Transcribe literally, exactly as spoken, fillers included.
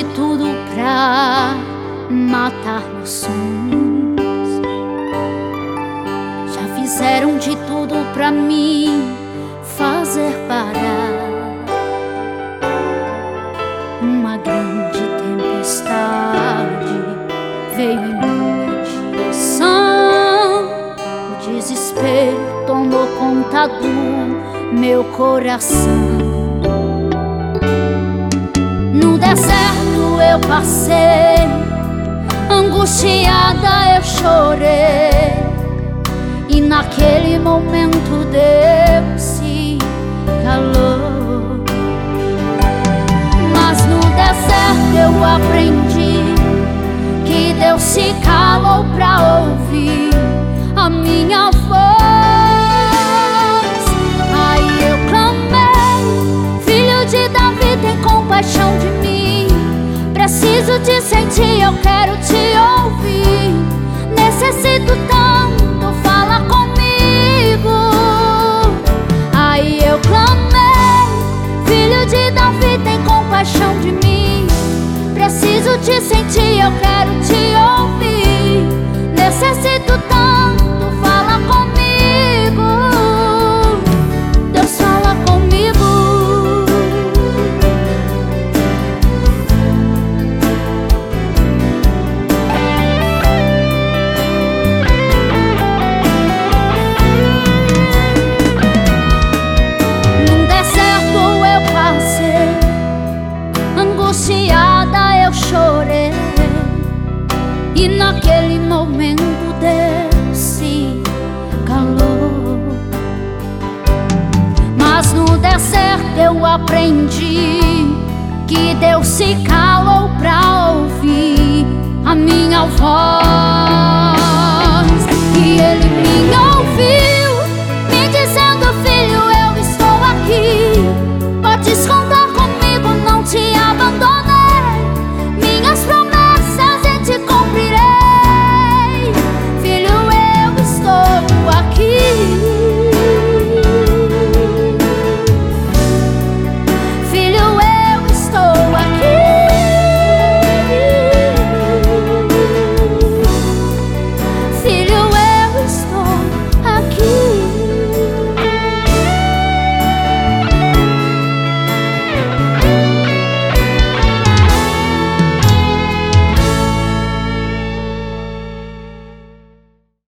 de tudo pra matar meus sonhos. Já fizeram de tudo pra mim fazer parar. Uma grande tempestade veio em minha direção. O desespero tomou conta do meu coração. No deserto eu passei, angustiada eu chorei, e naquele momento Deus se calou. Mas no deserto eu aprendi que Deus se calou pra ouvir a minha voz. Aí eu clamei: Filho de Davi, tem compaixão de mim. Preciso te sentir, eu quero te ouvir. Necessito tanto, fala comigo. Aí eu clamei: Filho de Davi, tem compaixão de mim. Preciso te sentir, eu quero te ouvir. Necessito tanto, fala comigo. Deus fala comigo. Num deserto eu passei, angustiada eu chorei, e naquele momento Deus se calou. Mas no deserto eu aprendi que Deus se calou pra ouvir a minha voz.